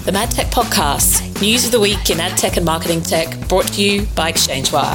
the MadTech Podcast, news of the week in ad tech and marketing tech, brought to you by ExchangeWire.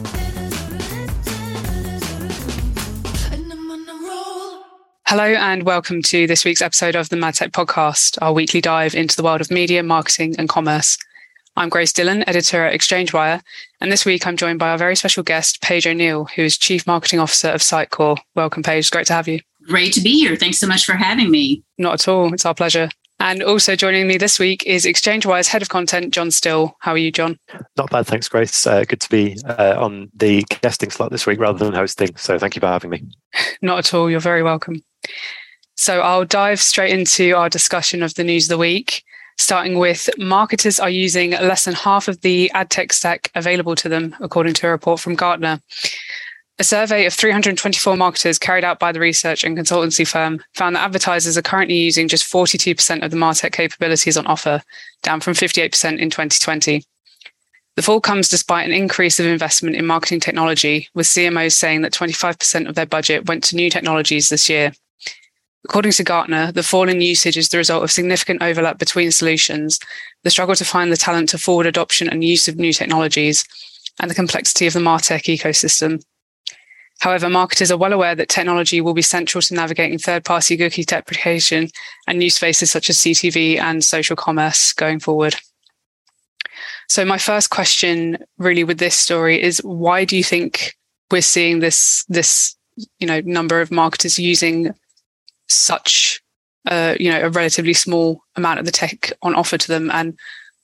Hello and welcome to this week's episode of the MadTech Podcast, our weekly dive into the world of media, marketing and commerce. I'm Grace Dillon, editor at ExchangeWire, and this week I'm joined by our very special guest, Paige O'Neill, who is Chief Marketing Officer of Sitecore. Welcome, Paige. Great to have you. Great to be here. Thanks so much for having me. Not at all. It's our pleasure. And also joining me this week is ExchangeWire's Head of Content, John Still. How are you, John? Not bad, thanks, Grace. Good to be on the guesting slot this week rather than hosting. So thank you for having me. Not at all. You're very welcome. So I'll dive straight into our discussion of the news of the week, starting with marketers are using less than half of the ad tech stack available to them, according to a report from Gartner. A survey of 324 marketers carried out by the research and consultancy firm found that advertisers are currently using just 42% of the MarTech capabilities on offer, down from 58% in 2020. The fall comes despite an increase of investment in marketing technology, with CMOs saying that 25% of their budget went to new technologies this year. According to Gartner, the fall in usage is the result of significant overlap between solutions, the struggle to find the talent to forward adoption and use of new technologies, and the complexity of the MarTech ecosystem. However, marketers are well aware that technology will be central to navigating third-party cookie deprecation and new spaces such as CTV and social commerce going forward. So my first question really with this story is, why do you think we're seeing this number of marketers using such a relatively small amount of the tech on offer to them? And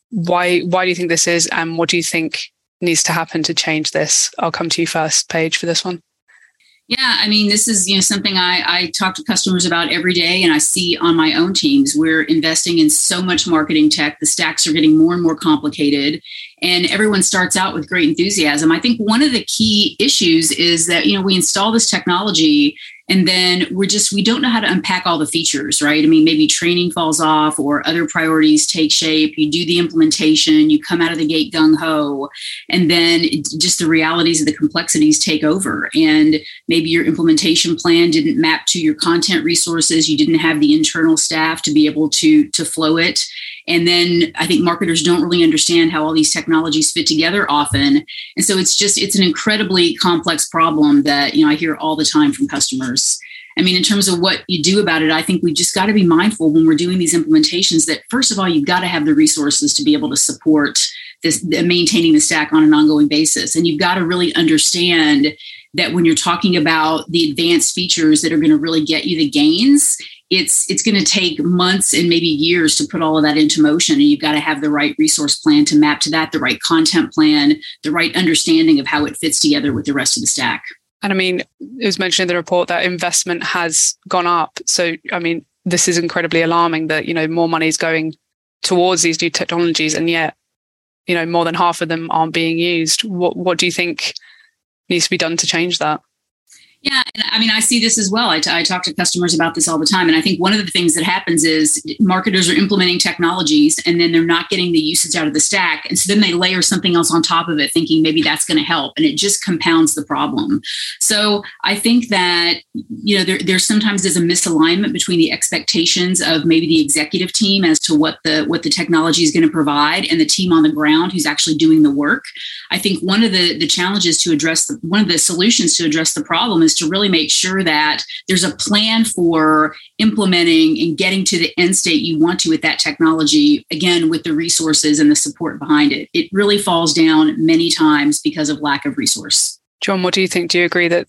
why do you think this is, and what do you think needs to happen to change this? I'll come to you first, Paige, for this one. Yeah, I mean, this is something I talk to customers about every day, and I see on my own teams. We're investing in so much marketing tech. The stacks are getting more and more complicated, and everyone starts out with great enthusiasm. I think one of the key issues is that we install this technology, and then we don't know how to unpack all the features, right? I mean, maybe training falls off or other priorities take shape. You do the implementation, you come out of the gate gung-ho, and then just the realities of the complexities take over. And maybe your implementation plan didn't map to your content resources. You didn't have the internal staff to be able to flow it. And then I think marketers don't really understand how all these technologies fit together often. And so it's an incredibly complex problem that, I hear all the time from customers. I mean, in terms of what you do about it, I think we've just got to be mindful when we're doing these implementations that, first of all, you've got to have the resources to be able to support this, maintaining the stack on an ongoing basis. And you've got to really understand that when you're talking about the advanced features that are going to really get you the gains, it's going to take months and maybe years to put all of that into motion. And you've got to have the right resource plan to map to that, the right content plan, the right understanding of how it fits together with the rest of the stack. And I mean, it was mentioned in the report that investment has gone up. So, I mean, this is incredibly alarming that, more money is going towards these new technologies, and yet, more than half of them aren't being used. What do you think needs to be done to change that? Yeah, and I mean, I see this as well. I talk to customers about this all the time. And I think one of the things that happens is marketers are implementing technologies and then they're not getting the usage out of the stack. And so then they layer something else on top of it, thinking maybe that's going to help. And it just compounds the problem. So I think that, there sometimes is a misalignment between the expectations of maybe the executive team as to what the technology is going to provide and the team on the ground who's actually doing the work. I think one of the challenges to address, one of the solutions to address the problem is to really make sure that there's a plan for implementing and getting to the end state you want to with that technology, again, with the resources and the support behind it. It really falls down many times because of lack of resource. John, what do you think? Do you agree that,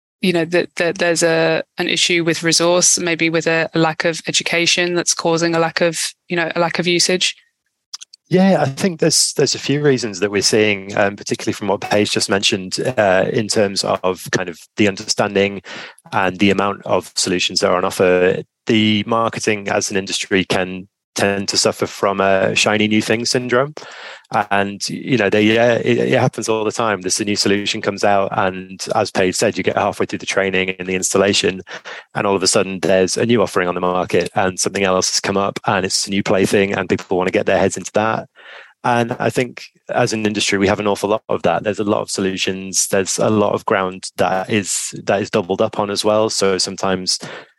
that there's an issue with resource, maybe with a lack of education that's causing a lack of usage? Yeah, I think there's a few reasons that we're seeing, particularly from what Paige just mentioned, in terms of kind of the understanding and the amount of solutions that are on offer. The marketing as an industry can tend to suffer from a shiny new thing syndrome. And, it happens all the time. This new solution comes out, and as Paige said, you get halfway through the training and the installation, and all of a sudden there's a new offering on the market and something else has come up and it's a new plaything and people want to get their heads into that. And I think as an industry, we have an awful lot of that. There's a lot of solutions. There's a lot of ground that is doubled up on as well. So sometimes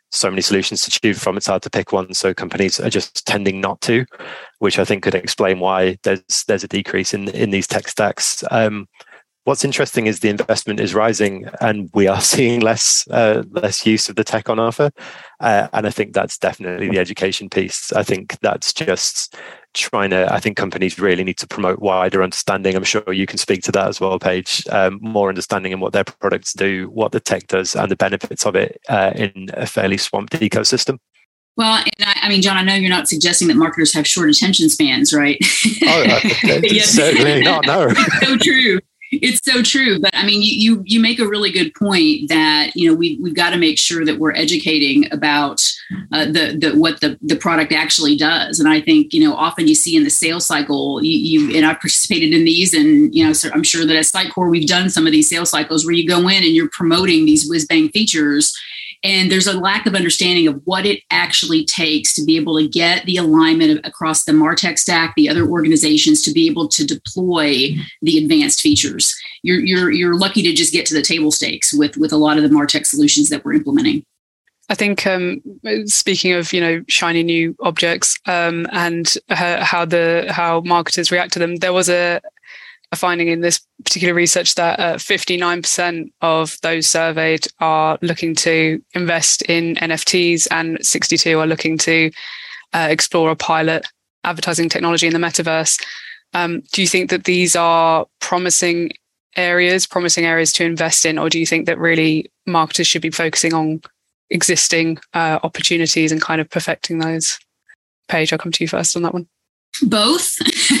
so many solutions to choose from, it's hard to pick one. So companies are just tending not to, which I think could explain why there's a decrease in these tech stacks. What's interesting is the investment is rising, and we are seeing less use of the tech on offer. And I think that's definitely the education piece. I think that's just I think companies really need to promote wider understanding. I'm sure you can speak to that as well, Paige. More understanding in what their products do, what the tech does, and the benefits of it in a fairly swamped ecosystem. Well, and I mean, John, I know you're not suggesting that marketers have short attention spans, right? Oh, certainly not. No, it's so true. It's so true. But I mean, you make a really good point that, we've got to make sure that we're educating about what the product actually does. And I think, often you see in the sales cycle, and I've participated in these, and, so I'm sure that at Sitecore, we've done some of these sales cycles where you go in and you're promoting these whiz bang features. And there's a lack of understanding of what it actually takes to be able to get the alignment across the MarTech stack, the other organizations, to be able to deploy the advanced features. You're lucky to just get to the table stakes with a lot of the MarTech solutions that we're implementing. I think speaking of shiny new objects and how marketers react to them, there was a finding in this particular research that 59% of those surveyed are looking to invest in NFTs, and 62% are looking to explore a pilot advertising technology in the metaverse. Do you think that these are promising areas to invest in, or do you think that really marketers should be focusing on existing opportunities and kind of perfecting those? Paige, I'll come to you first on that one. Both.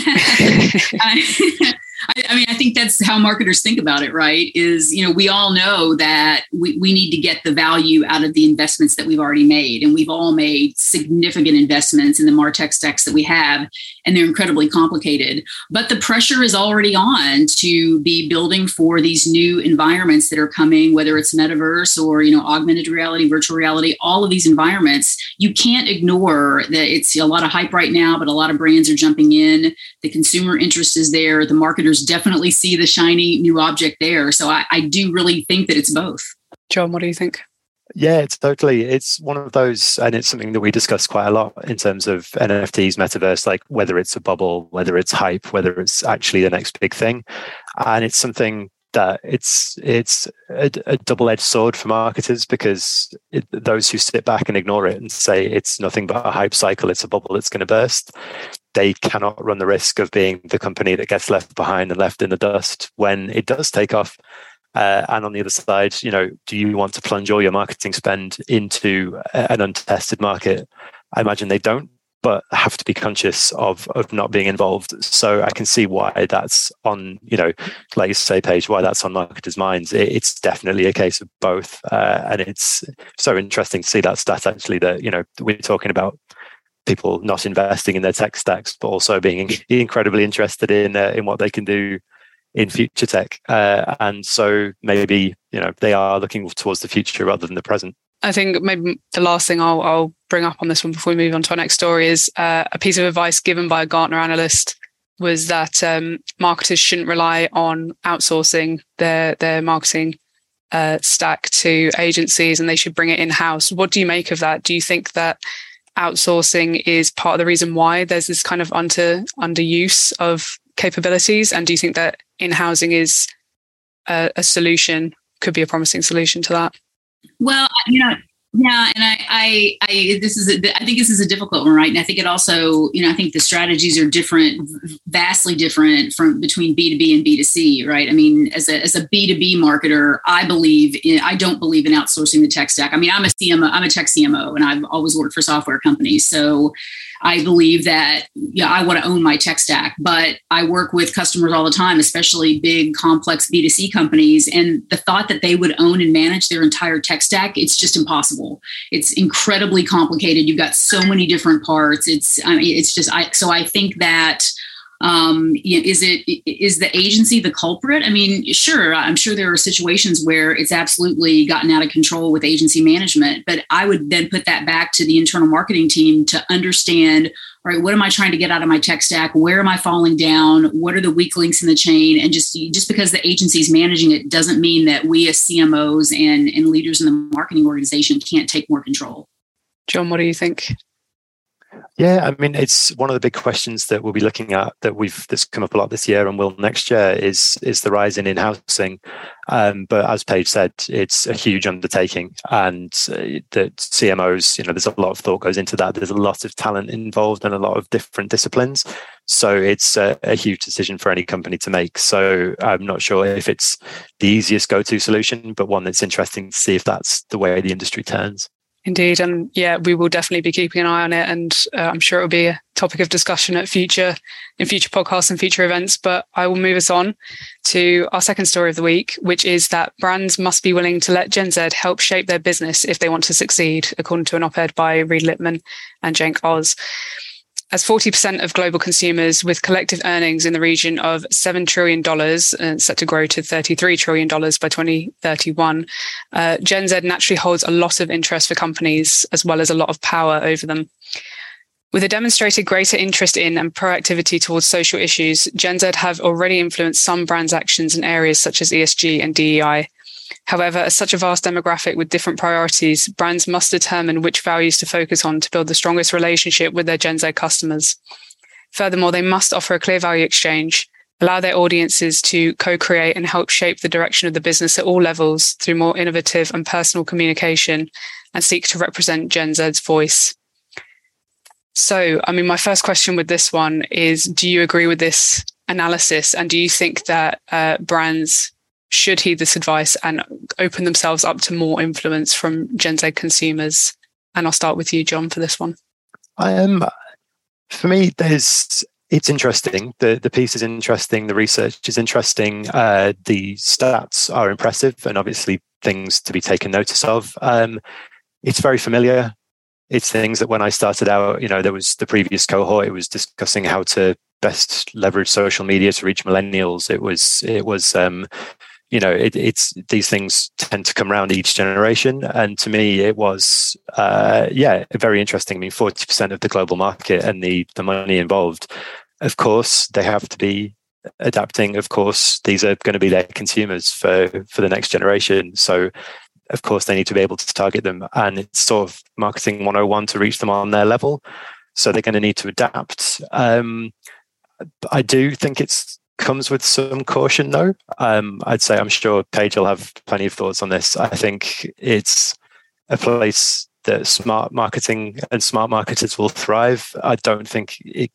I mean, I think that's how marketers think about it, right? Is, we all know that we need to get the value out of the investments that we've already made. And we've all made significant investments in the MarTech stacks that we have, and they're incredibly complicated. But the pressure is already on to be building for these new environments that are coming, whether it's metaverse or, augmented reality, virtual reality, all of these environments. You can't ignore that it's a lot of hype right now, but a lot of brands are jumping in. The consumer interest is there. The marketers definitely see the shiny new object there. So I do really think that it's both. John, what do you think? Yeah, it's one of those, and it's something that we discuss quite a lot in terms of NFTs, metaverse, like whether it's a bubble, whether it's hype, whether it's actually the next big thing. And it's something that it's a double-edged sword for marketers, because those who sit back and ignore it and say it's nothing but a hype cycle, it's a bubble that's going to burst, they cannot run the risk of being the company that gets left behind and left in the dust when it does take off. And on the other side, do you want to plunge all your marketing spend into an untested market? I imagine they don't, but have to be conscious of not being involved. So I can see why that's on, like you say, Paige, why that's on marketers' minds. It's definitely a case of both. And it's so interesting to see that stat actually, that, we're talking about people not investing in their tech stacks, but also being incredibly interested in what they can do in future tech. And so maybe, they are looking towards the future rather than the present. I think maybe the last thing I'll bring up on this one before we move on to our next story is a piece of advice given by a Gartner analyst was that marketers shouldn't rely on outsourcing their marketing stack to agencies, and they should bring it in-house. What do you make of that? Do you think that outsourcing is part of the reason why there's this kind of underuse of capabilities? And do you think that in-housing is a solution, could be a promising solution to that? Well, yeah, and I think this is a difficult one, right? And I think it also, I think the strategies are different, vastly different between B2B and B2C, right? I mean, as a B2B marketer, I don't believe in outsourcing the tech stack. I mean, I'm a tech CMO, and I've always worked for software companies, so I believe that I want to own my tech stack, but I work with customers all the time, especially big, complex B2C companies. And the thought that they would own and manage their entire tech stack, it's just impossible. It's incredibly complicated. You've got so many different parts. So I think that Is the agency the culprit? I mean, sure, I'm sure there are situations where it's absolutely gotten out of control with agency management, but I would then put that back to the internal marketing team to understand, all right, what am I trying to get out of my tech stack? Where am I falling down? What are the weak links in the chain? And just because the agency is managing it doesn't mean that we as CMOs and leaders in the marketing organization can't take more control. John, what do you think? Yeah, I mean, it's one of the big questions that we'll be looking at that's come up a lot this year and will next year is the rise in in-housing. But as Paige said, it's a huge undertaking, and that CMOs, there's a lot of thought goes into that. There's a lot of talent involved and a lot of different disciplines. So it's a huge decision for any company to make. So I'm not sure if it's the easiest go-to solution, but one that's interesting to see if that's the way the industry turns. Indeed. And yeah, we will definitely be keeping an eye on it. And I'm sure it'll be a topic of discussion in future podcasts and future events. But I will move us on to our second story of the week, which is that brands must be willing to let Gen Z help shape their business if they want to succeed, according to an op-ed by Reed Lippman and Cenk Oz. As 40% of global consumers with collective earnings in the region of $7 trillion, set to grow to $33 trillion by 2031, Gen Z naturally holds a lot of interest for companies as well as a lot of power over them. With a demonstrated greater interest in and proactivity towards social issues, Gen Z have already influenced some brands' actions in areas such as ESG and DEI. However, as such a vast demographic with different priorities, brands must determine which values to focus on to build the strongest relationship with their Gen Z customers. Furthermore, they must offer a clear value exchange, allow their audiences to co-create and help shape the direction of the business at all levels through more innovative and personal communication, and seek to represent Gen Z's voice. So, I mean, my first question with this one is, do you agree with this analysis? And do you think that brands should heed this advice and open themselves up to more influence from Gen Z consumers? And I'll start with you, John, for this one. For me, it's interesting. The piece is interesting. The research is interesting. The stats are impressive and obviously things to be taken notice of. It's very familiar. It's things that when I started out, there was the previous cohort, it was discussing how to best leverage social media to reach millennials. It was it's these things tend to come around each generation. And to me, it was, very interesting. I mean, 40% of the global market and the money involved, of course, they have to be adapting. Of course, these are going to be their consumers for the next generation. So, of course, they need to be able to target them. And it's sort of marketing 101 to reach them on their level. So they're going to need to adapt. I do think comes with some caution, though. I'd say, I'm sure Paige will have plenty of thoughts on this. I think it's a place that smart marketing and smart marketers will thrive. I don't think there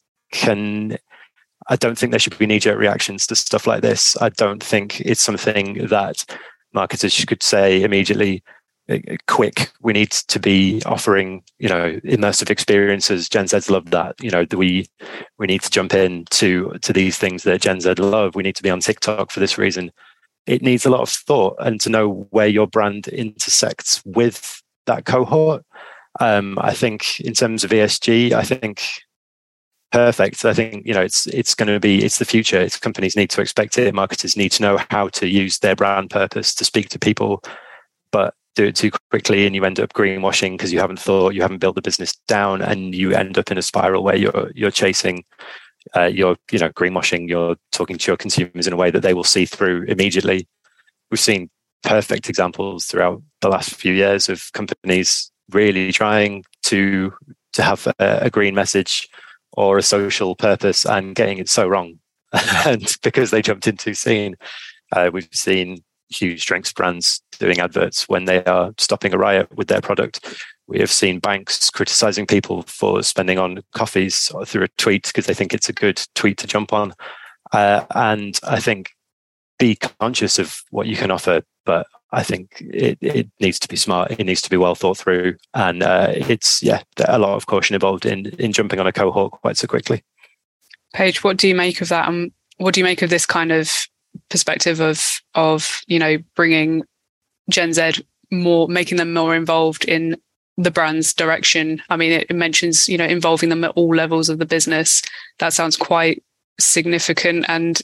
should be knee-jerk reactions to stuff like this. I don't think it's something that marketers could say immediately, quick, we need to be offering, immersive experiences. Gen Z's love that. We need to jump in to these things that Gen Z love. We need to be on TikTok for this reason. It needs a lot of thought and to know where your brand intersects with that cohort. I think in terms of ESG, I think perfect. I think, it's going to be, it's the future. It's companies need to expect it. Marketers need to know how to use their brand purpose to speak to people, but do it too quickly and you end up greenwashing because you haven't built the business down, and you end up in a spiral where you're chasing, you're greenwashing, you're talking to your consumers in a way that they will see through immediately. We've seen perfect examples throughout the last few years of companies really trying to have a green message or a social purpose and getting it so wrong. And because they jumped in too soon, we've seen huge drinks brands doing adverts when they are stopping a riot with their product. We have seen banks criticizing people for spending on coffees through a tweet because they think it's a good tweet to jump on. And I think be conscious of what you can offer, but I think it needs to be smart. It needs to be well thought through. And it's a lot of caution involved in jumping on a cohort quite so quickly. Paige, what do you make of that? And what do you make of this kind of perspective of bringing Gen Z more, making them more involved in the brand's direction? I mean, it mentions involving them at all levels of the business. That sounds quite significant, and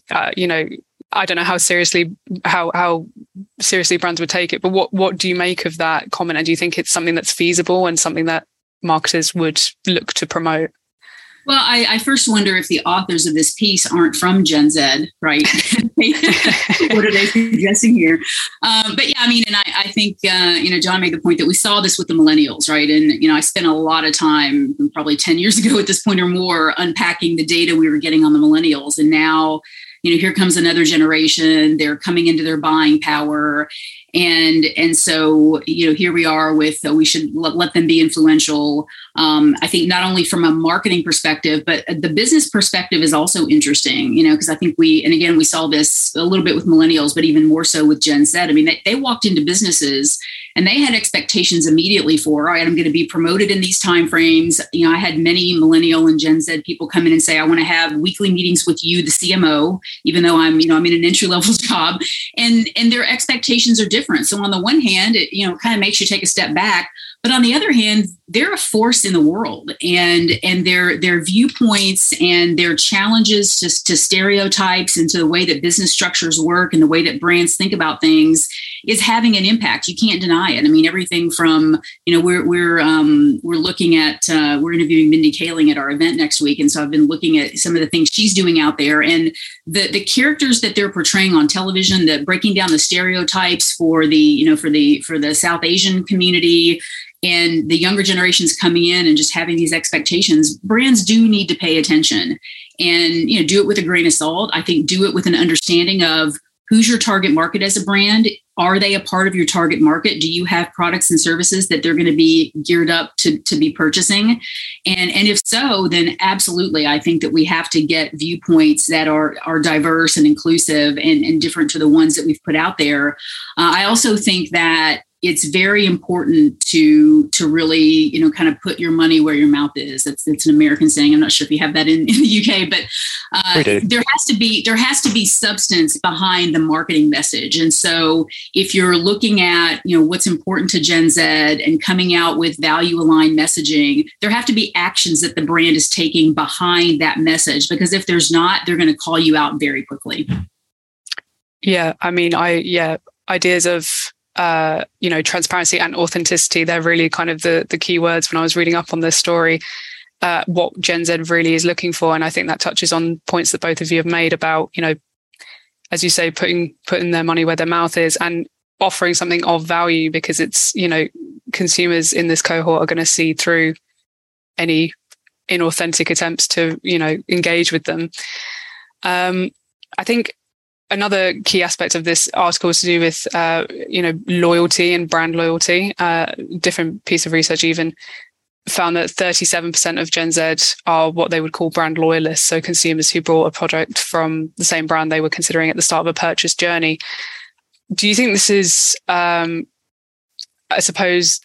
I don't know how seriously brands would take it, but what do you make of that comment? And do you think it's something that's feasible and something that marketers would look to promote? Well, I first wonder if the authors of this piece aren't from Gen Z, right? What are they suggesting here? But yeah, I mean, and I think, John made the point that we saw this with the millennials, right? And, I spent a lot of time, probably 10 years ago at this point or more, unpacking the data we were getting on the millennials. And now, here comes another generation. They're coming into their buying power. And so, here we are with, we should let them be influential. I think not only from a marketing perspective, but the business perspective is also interesting, because I think we saw this a little bit with millennials, but even more so with Gen Z. I mean, they walked into businesses and they had expectations immediately for, all right, I'm going to be promoted in these timeframes. I had many millennial and Gen Z people come in and say, I want to have weekly meetings with you, the CMO, even though I'm in an entry-level job, and their expectations are different. So on the one hand, it kind of makes you take a step back, but on the other hand, they're a force in the world, and their viewpoints and their challenges to stereotypes and to the way that business structures work and the way that brands think about things is having an impact. You can't deny it. I mean, everything from we're looking at we're interviewing Mindy Kaling at our event next week, and so I've been looking at some of the things she's doing out there, and the characters that they're portraying on television, that breaking down the stereotypes for the for the South Asian community. And the younger generations coming in and just having these expectations, brands do need to pay attention and, do it with a grain of salt. I think do it with an understanding of who's your target market as a brand. Are they a part of your target market? Do you have products and services that they're going to be geared up to be purchasing? And if so, then absolutely, I think that we have to get viewpoints that are diverse and inclusive and different to the ones that we've put out there. I also think that it's very important to really, kind of put your money where your mouth is. It's an American saying. I'm not sure if you have that in the UK, but there has to be substance behind the marketing message. And so if you're looking at, what's important to Gen Z and coming out with value aligned messaging, there have to be actions that the brand is taking behind that message, because if there's not, they're going to call you out very quickly. Yeah. I mean, ideas of, transparency and authenticity, they're really kind of the key words when I was reading up on this story, what Gen Z really is looking for. And I think that touches on points that both of you have made about, as you say, putting their money where their mouth is and offering something of value, because it's, consumers in this cohort are going to see through any inauthentic attempts to, engage with them. I think another key aspect of this article is to do with, loyalty and brand loyalty. Different piece of research even found that 37% of Gen Z are what they would call brand loyalists. So consumers who bought a product from the same brand they were considering at the start of a purchase journey. Do you think this is, I suppose,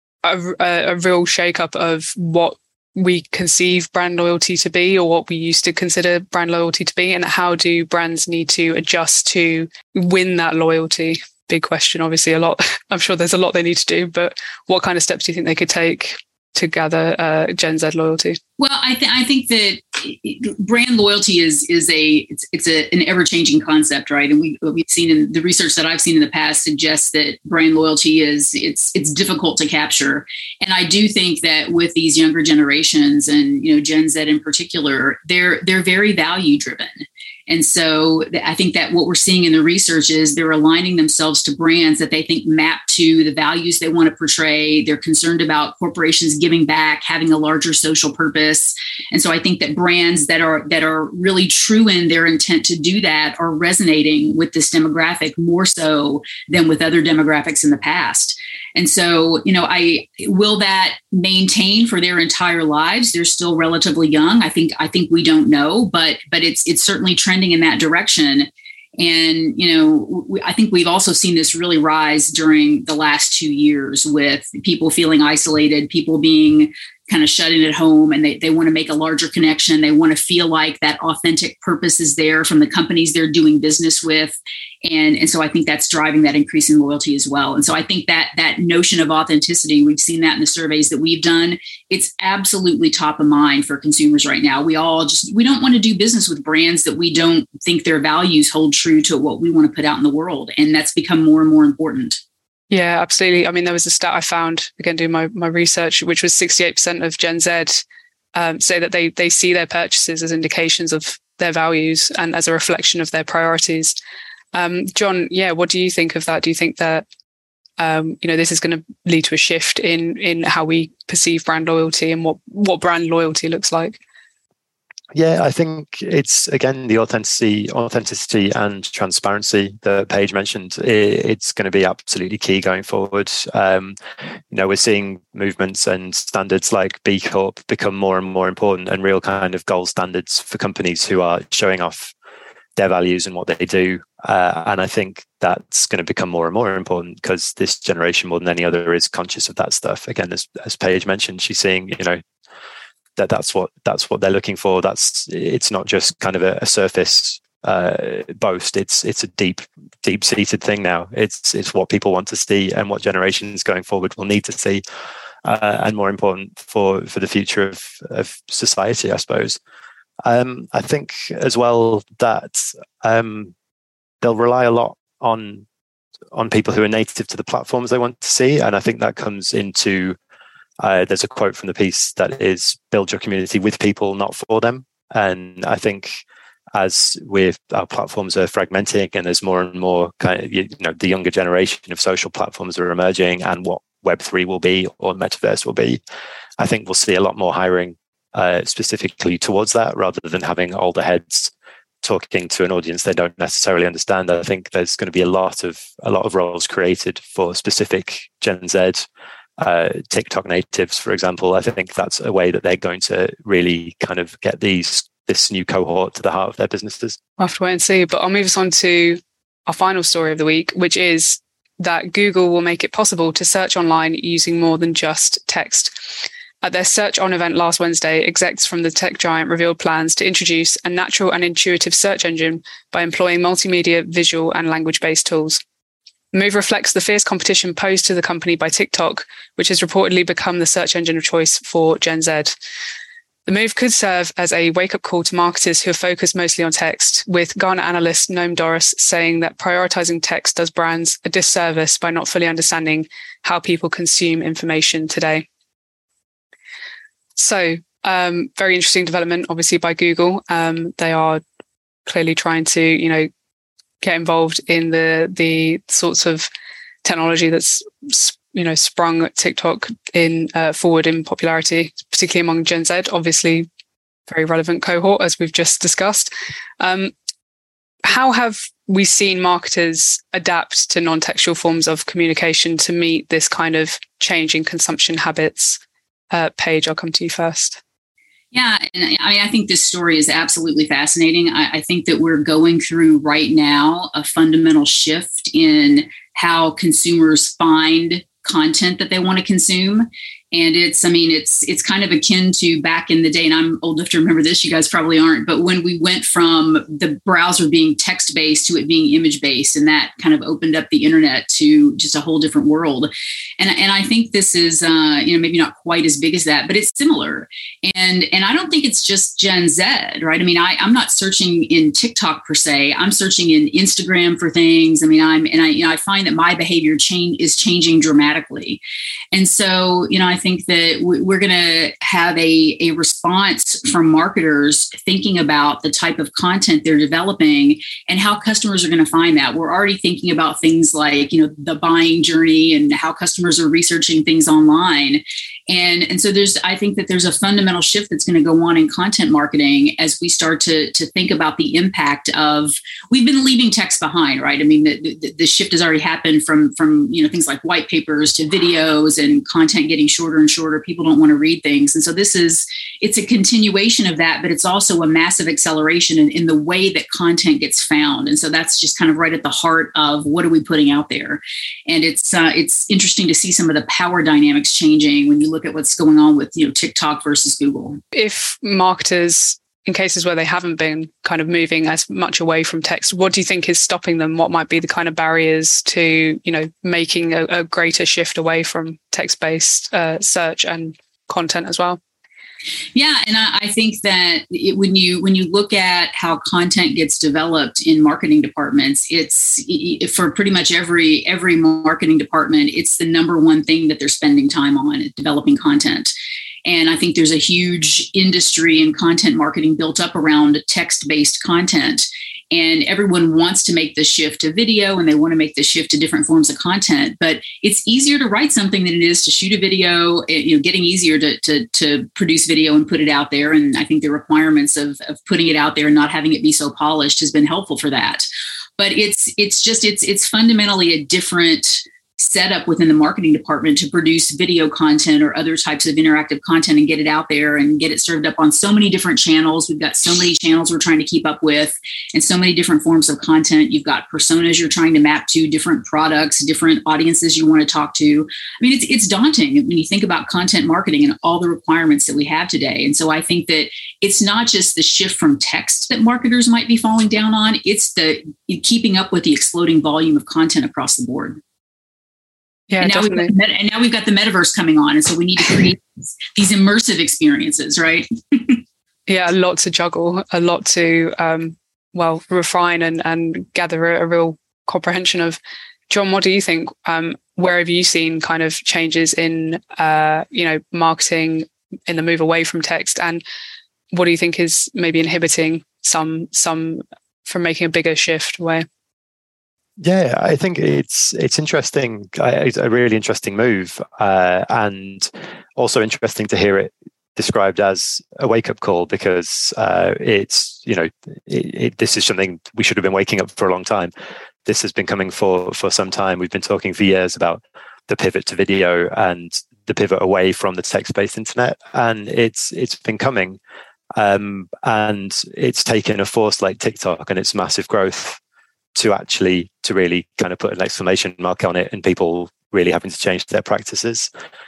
a real shakeup of what we conceive brand loyalty to be, or what we used to consider brand loyalty to be, and how do brands need to adjust to win that loyalty? Big question, obviously. I'm sure there's a lot they need to do, but what kind of steps do you think they could take to gather Gen Z loyalty? Well, I think that brand loyalty is an ever-changing concept, right? And we've seen in the research that I've seen in the past suggests that brand loyalty it's difficult to capture. And I do think that with these younger generations and Gen Z in particular, they're very value driven. And so I think that what we're seeing in the research is they're aligning themselves to brands that they think map to the values they want to portray. They're concerned about corporations giving back, having a larger social purpose. And so I think that brands that are really true in their intent to do that are resonating with this demographic more so than with other demographics in the past. And so, will that maintain for their entire lives? They're still relatively young. I think we don't know, but it's certainly trending in that direction. And, I think we've also seen this really rise during the last 2 years with people feeling isolated, people being, kind of shut in at home, and they want to make a larger connection. They want to feel like that authentic purpose is there from the companies they're doing business with. And so I think that's driving that increase in loyalty as well. And so I think that notion of authenticity, we've seen that in the surveys that we've done. It's absolutely top of mind for consumers right now. We don't want to do business with brands that we don't think their values hold true to what we want to put out in the world. And that's become more and more important. Yeah, absolutely. I mean, there was a stat I found, again, doing my research, which was 68% of Gen Z say that they see their purchases as indications of their values and as a reflection of their priorities. John, what do you think of that? Do you think that this is going to lead to a shift in how we perceive brand loyalty and what brand loyalty looks like? Yeah, I think it's, again, the authenticity and transparency that Paige mentioned. It's going to be absolutely key going forward. We're seeing movements and standards like B Corp become more and more important, and real kind of gold standards for companies who are showing off their values and what they do. And I think that's going to become more and more important because this generation, more than any other, is conscious of that stuff. Again, as Paige mentioned, she's seeing, that's what they're looking for. It's not just kind of a surface boast. It's a deep seated thing now. It's what people want to see and what generations going forward will need to see, and more important for the future of society, I suppose. I think as well that they'll rely a lot on people who are native to the platforms they want to see, and I think that comes into there's a quote from the piece that is build your community with people, not for them. And I think as our platforms are fragmenting and there's more and more the younger generation of social platforms are emerging and what Web3 will be or Metaverse will be, I think we'll see a lot more hiring specifically towards that rather than having older heads talking to an audience they don't necessarily understand. I think there's going to be a lot of roles created for specific Gen Z, TikTok natives, for example. I think that's a way that they're going to really kind of get this new cohort to the heart of their businesses. We'll have to wait and see, but I'll move us on to our final story of the week, which is that Google will make it possible to search online using more than just text. At their Search On event last Wednesday, execs from the tech giant revealed plans to introduce a natural and intuitive search engine by employing multimedia, visual, and language-based tools. The move reflects the fierce competition posed to the company by TikTok, which has reportedly become the search engine of choice for Gen Z. The move could serve as a wake-up call to marketers who are focused mostly on text, with Gartner analyst Noam Doris saying that prioritizing text does brands a disservice by not fully understanding how people consume information today. So, very interesting development, obviously, by Google. They are clearly trying to, get involved in the sorts of technology that's, sprung TikTok forward in popularity, particularly among Gen Z. Obviously, very relevant cohort, as we've just discussed. How have we seen marketers adapt to non-textual forms of communication to meet this kind of change in consumption habits? Paige, I'll come to you first. Yeah, and I think this story is absolutely fascinating. I think that we're going through right now a fundamental shift in how consumers find content that they want to consume. And it's kind of akin to back in the day, and I'm old enough to remember this, you guys probably aren't, but when we went from the browser being text-based to it being image-based, and that kind of opened up the internet to just a whole different world. And I think this is, maybe not quite as big as that, but it's similar. And I don't think it's just Gen Z, right? I'm not searching in TikTok per se. I'm searching in Instagram for things. I find that my behavior is changing dramatically. And so, I think that we're going to have a response from marketers thinking about the type of content they're developing and how customers are going to find that. We're already thinking about things like, the buying journey and how customers are researching things online. And so I think that there's a fundamental shift that's going to go on in content marketing as we start to think about the impact of, we've been leaving text behind, right? The shift has already happened from things like white papers to videos and content getting shorter and shorter. People don't want to read things. And so it's a continuation of that, but it's also a massive acceleration in the way that content gets found. And so that's just kind of right at the heart of what are we putting out there. And it's interesting to see some of the power dynamics changing when you look look at what's going on with, TikTok versus Google. If marketers, in cases where they haven't been kind of moving as much away from text, what do you think is stopping them? What might be the kind of barriers to, making a greater shift away from text-based search and content as well? Yeah, and I think that when you look at how content gets developed in marketing departments, it's for pretty much every marketing department, it's the number one thing that they're spending time on, developing content. And I think there's a huge industry in content marketing built up around text-based content. And everyone wants to make the shift to video, and they want to make the shift to different forms of content. But it's easier to write something than it is to shoot a video. Getting easier to produce video and put it out there. And I think the requirements of putting it out there and not having it be so polished has been helpful for that. But it's fundamentally a different setup within the marketing department to produce video content or other types of interactive content and get it out there and get it served up on so many different channels. We've got so many channels we're trying to keep up with and so many different forms of content. You've got personas you're trying to map to, different products, different audiences you want to talk to. I mean, it's daunting when you think about content marketing and all the requirements that we have today. And so I think that it's not just the shift from text that marketers might be falling down on, it's the keeping up with the exploding volume of content across the board. Yeah, and now we've got the metaverse coming on. And so we need to create these immersive experiences, right? Yeah, a lot to juggle, a lot to, refine and gather a real comprehension of. John, what do you think? Where have you seen kind of changes in, marketing in the move away from text? And what do you think is maybe inhibiting some from making a bigger shift away? Yeah, I think it's interesting. It's a really interesting move, and also interesting to hear it described as a wake-up call, because it's this is something we should have been waking up for a long time. This has been coming for some time. We've been talking for years about the pivot to video and the pivot away from the text-based internet, and it's been coming, and it's taken a force like TikTok and its massive growth to really kind of put an exclamation mark on it, and people really having to change their practices.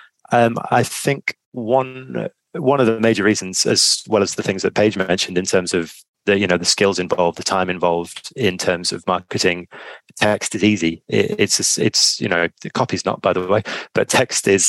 I think one of the major reasons, as well as the things that Paige mentioned in terms of the skills involved, the time involved in terms of marketing, text is easy. It's copy's not, by the way, but text is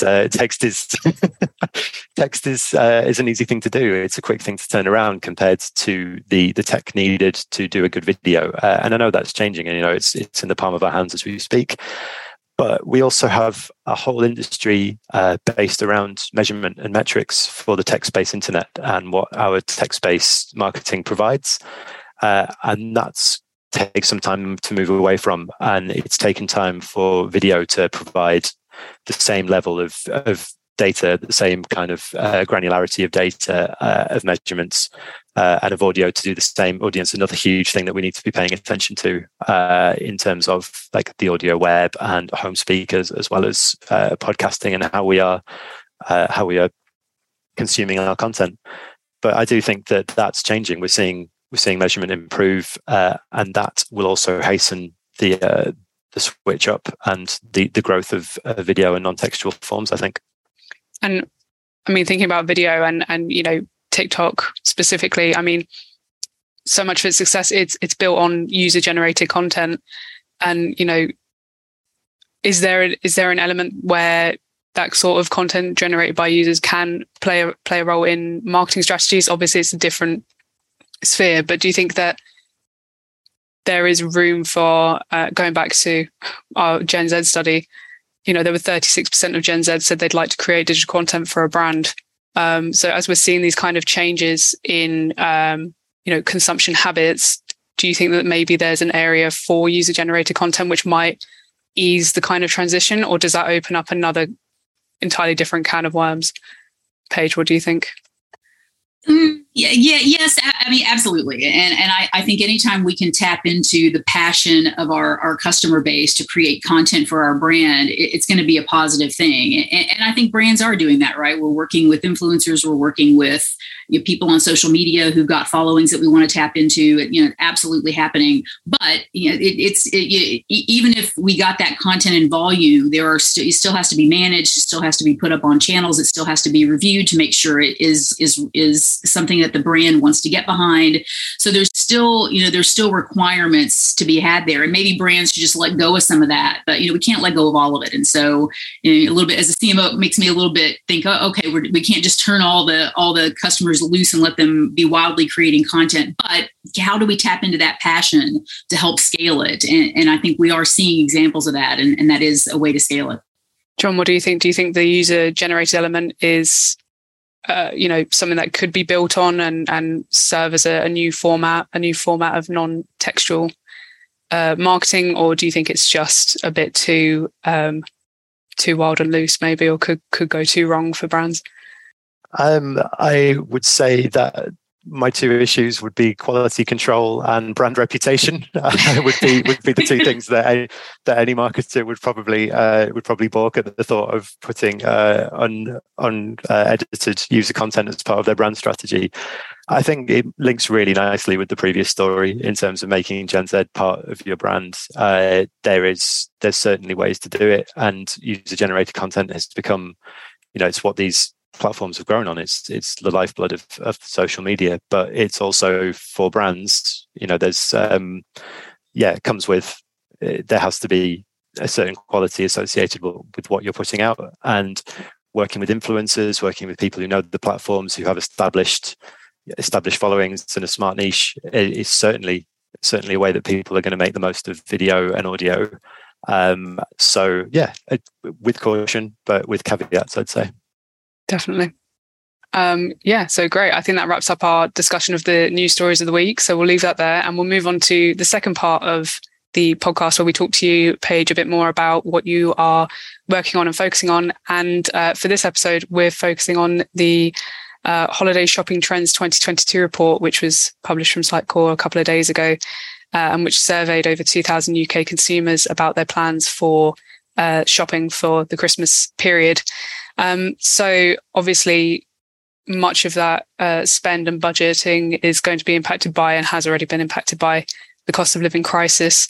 text is an easy thing to do. It's a quick thing to turn around compared to the tech needed to do a good video. And I know that's changing, and it's in the palm of our hands as we speak. But we also have a whole industry based around measurement and metrics for the text-based internet and what our text-based marketing provides. And that's takes some time to move away from. And it's taken time for video to provide the same level of data, the same kind of granularity of data, of measurements, and of audio to do the same. Audience, another huge thing that we need to be paying attention to in terms of like the audio web and home speakers, as well as podcasting and how we are consuming our content. But I do think that that's changing. We're seeing measurement improve, and that will also hasten the switch up and the growth of video and non-textual forms, I think. And I mean, thinking about video and TikTok specifically, I mean, so much of its success, it's built on user generated content. And, is there an element where that sort of content generated by users can play a role in marketing strategies? Obviously, it's a different sphere, but do you think that there is room for, going back to our Gen Z study, there were 36% of Gen Z said they'd like to create digital content for a brand. So as we're seeing these kind of changes in, consumption habits, do you think that maybe there's an area for user-generated content which might ease the kind of transition, or does that open up another entirely different can of worms? Paige, what do you think? Yes. I mean, absolutely. And I think anytime we can tap into the passion of our customer base to create content for our brand, it's going to be a positive thing. And I think brands are doing that, right? We're working with influencers. We're working with, people on social media who've got followings that we want to tap into, absolutely happening. But even if we got that content in volume, it still has to be managed. It still has to be put up on channels. It still has to be reviewed to make sure it is something that the brand wants to get behind. So there's still requirements to be had there, and maybe brands should just let go of some of that. But we can't let go of all of it. And so a little bit as a CMO, it makes me a little bit think, oh, okay, we can't just turn all the customers loose and let them be wildly creating content. But how do we tap into that passion to help scale it? And I think we are seeing examples of that, and that is a way to scale it. John, what do you think? Do you think the user-generated element is something that could be built on and serve as a new format of non-textual marketing, or do you think it's just a bit too wild and loose, maybe, or could go too wrong for brands? I would say that my two issues would be quality control and brand reputation. would be the two things that any marketer would probably balk at the thought of putting unedited user content as part of their brand strategy. I think it links really nicely with the previous story in terms of making Gen Z part of your brand. There's certainly ways to do it, and user generated content has become, it's what these platforms have grown on. It's the lifeblood of social media, but it's also for brands. There's it comes with, there has to be a certain quality associated with what you're putting out, and working with influencers, working with people who know the platforms, who have established followings and a smart niche is certainly a way that people are going to make the most of video and audio. With caution, but with caveats, I'd say. Definitely. So great. I think that wraps up our discussion of the news stories of the week. So we'll leave that there, and we'll move on to the second part of the podcast, where we talk to you, Paige, a bit more about what you are working on and focusing on. And for this episode, we're focusing on the Holiday Shopping Trends 2022 report, which was published from Sitecore a couple of days ago, and which surveyed over 2,000 UK consumers about their plans for shopping for the Christmas period. So obviously, much of that spend and budgeting is going to be impacted by, and has already been impacted by, the cost of living crisis.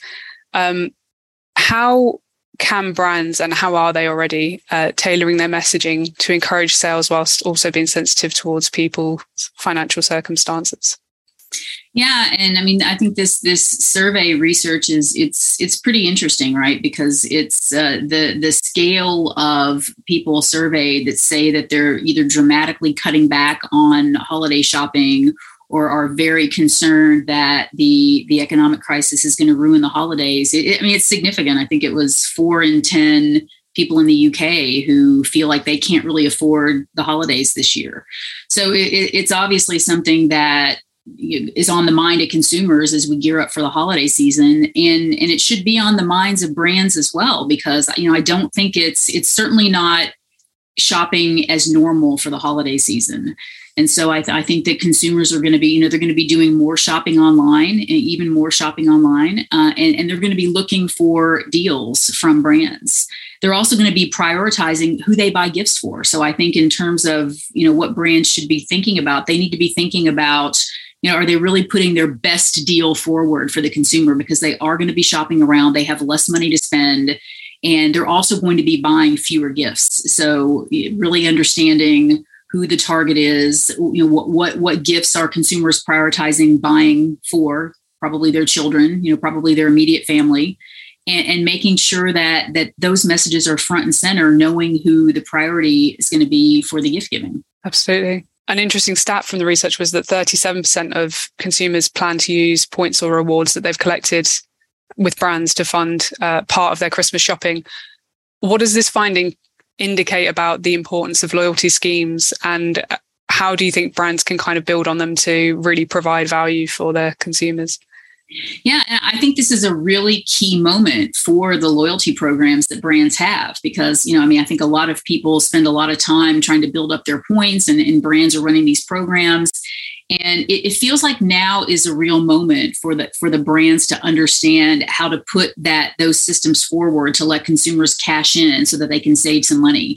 How can brands, and how are they already tailoring their messaging to encourage sales whilst also being sensitive towards people's financial circumstances? Yeah, and I think this survey research it's pretty interesting, right? Because it's the scale of people surveyed that say that they're either dramatically cutting back on holiday shopping, or are very concerned that the economic crisis is going to ruin the holidays. It's significant. I think it was 4 in 10 people in the UK who feel like they can't really afford the holidays this year. So it's obviously something that is on the mind of consumers as we gear up for the holiday season, and it should be on the minds of brands as well, because I don't think it's certainly not shopping as normal for the holiday season. And so I think that consumers are going to be, they're going to be doing more shopping online, and even more shopping online, and they're going to be looking for deals from brands. They're also going to be prioritizing who they buy gifts for. So I think in terms of, what brands should be thinking about, they need to be thinking about, are they really putting their best deal forward for the consumer? Because they are going to be shopping around, they have less money to spend, and they're also going to be buying fewer gifts. So really understanding who the target is, what gifts are consumers prioritizing buying for, probably their children, probably their immediate family, and making sure that those messages are front and center, knowing who the priority is going to be for the gift giving. Absolutely. An interesting stat from the research was that 37% of consumers plan to use points or rewards that they've collected with brands to fund part of their Christmas shopping. What does this finding indicate about the importance of loyalty schemes, and how do you think brands can kind of build on them to really provide value for their consumers? Yeah, and I think this is a really key moment for the loyalty programs that brands have, because, I think a lot of people spend a lot of time trying to build up their points, and brands are running these programs. And it feels like now is a real moment for the brands to understand how to put those systems forward to let consumers cash in so that they can save some money.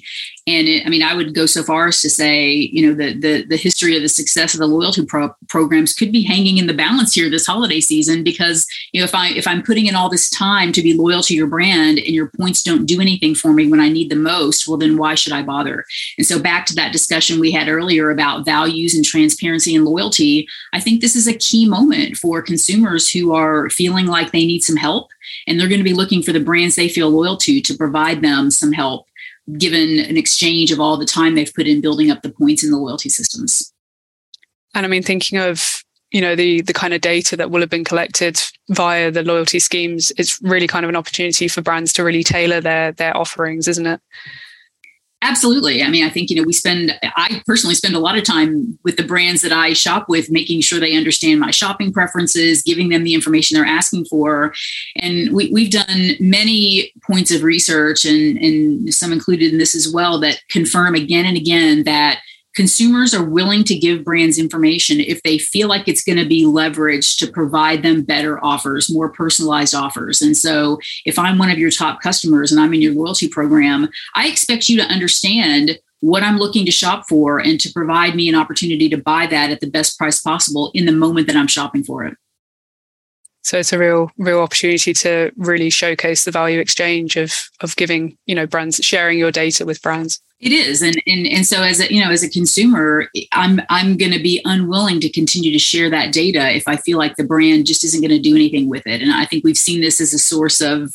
And I would go so far as to say, the history of the success of the loyalty programs could be hanging in the balance here this holiday season, because if I'm putting in all this time to be loyal to your brand and your points don't do anything for me when I need the most, well, then why should I bother? And so back to that discussion we had earlier about values and transparency and loyalty, I think this is a key moment for consumers who are feeling like they need some help, and they're going to be looking for the brands they feel loyal to provide them some help, given an exchange of all the time they've put in building up the points in the loyalty systems. And thinking of, the kind of data that will have been collected via the loyalty schemes, it's really kind of an opportunity for brands to really tailor their offerings, isn't it? Absolutely. I think, I personally spend a lot of time with the brands that I shop with, making sure they understand my shopping preferences, giving them the information they're asking for. And we've done many points of research, and some included in this as well, that confirm again and again that consumers are willing to give brands information if they feel like it's going to be leveraged to provide them better offers, more personalized offers. And so if I'm one of your top customers and I'm in your loyalty program, I expect you to understand what I'm looking to shop for and to provide me an opportunity to buy that at the best price possible in the moment that I'm shopping for it. So it's a real opportunity to really showcase the value exchange of giving, brands, sharing your data with brands. It is. And so as a consumer, I'm going to be unwilling to continue to share that data if I feel like the brand just isn't going to do anything with it. And I think we've seen this as a source of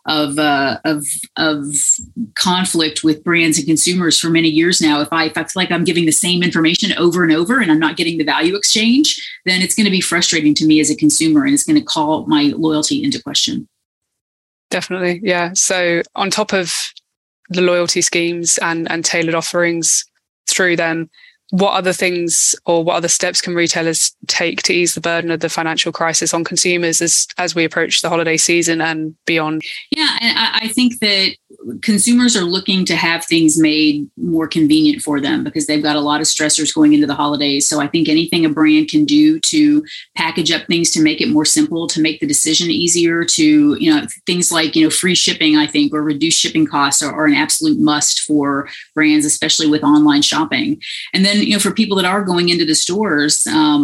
conflict with brands and consumers for many years now. If I feel like I'm giving the same information over and over and I'm not getting the value exchange, then it's going to be frustrating to me as a consumer, and it's going to call my loyalty into question. Definitely. Yeah. So on top of the loyalty schemes and tailored offerings through them, what other things or what other steps can retailers take to ease the burden of the financial crisis on consumers as we approach the holiday season and beyond? Yeah, and I think that consumers are looking to have things made more convenient for them because they've got a lot of stressors going into the holidays. So I think anything a brand can do to package up things to make it more simple, to make the decision easier, to, things like, free shipping, I think, or reduced shipping costs are an absolute must for brands, especially with online shopping. And then, for people that are going into the stores,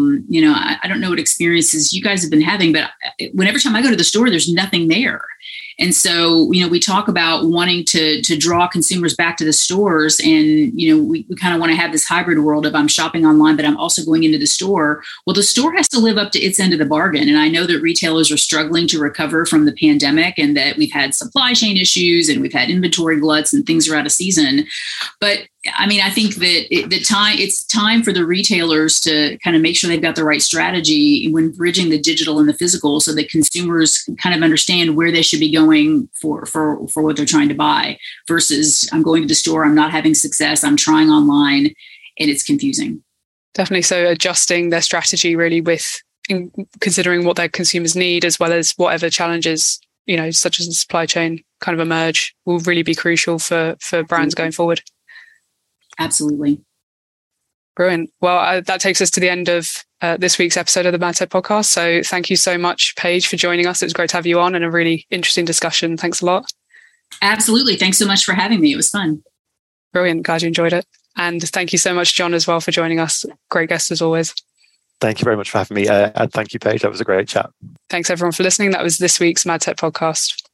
I don't know what experiences you guys have been having, but whenever time I go to the store, there's nothing there. And so, we talk about wanting to draw consumers back to the stores, and, we kind of want to have this hybrid world of I'm shopping online, but I'm also going into the store. Well, the store has to live up to its end of the bargain. And I know that retailers are struggling to recover from the pandemic, and that we've had supply chain issues and we've had inventory gluts and things are out of season. But I think that it's time for the retailers to kind of make sure they've got the right strategy when bridging the digital and the physical, so that consumers kind of understand where they should be going for what they're trying to buy, versus I'm going to the store, I'm not having success, I'm trying online, and it's confusing. Definitely. So adjusting their strategy really with considering what their consumers need, as well as whatever challenges, such as the supply chain kind of emerge, will really be crucial for brands going forward. Absolutely. Brilliant. Well, that takes us to the end of this week's episode of the MadTech podcast. So thank you so much, Paige, for joining us. It was great to have you on and a really interesting discussion. Thanks a lot. Absolutely. Thanks so much for having me. It was fun. Brilliant. Glad you enjoyed it. And thank you so much, John, as well, for joining us. Great guest as always. Thank you very much for having me. And thank you, Paige. That was a great chat. Thanks, everyone, for listening. That was this week's MadTech podcast.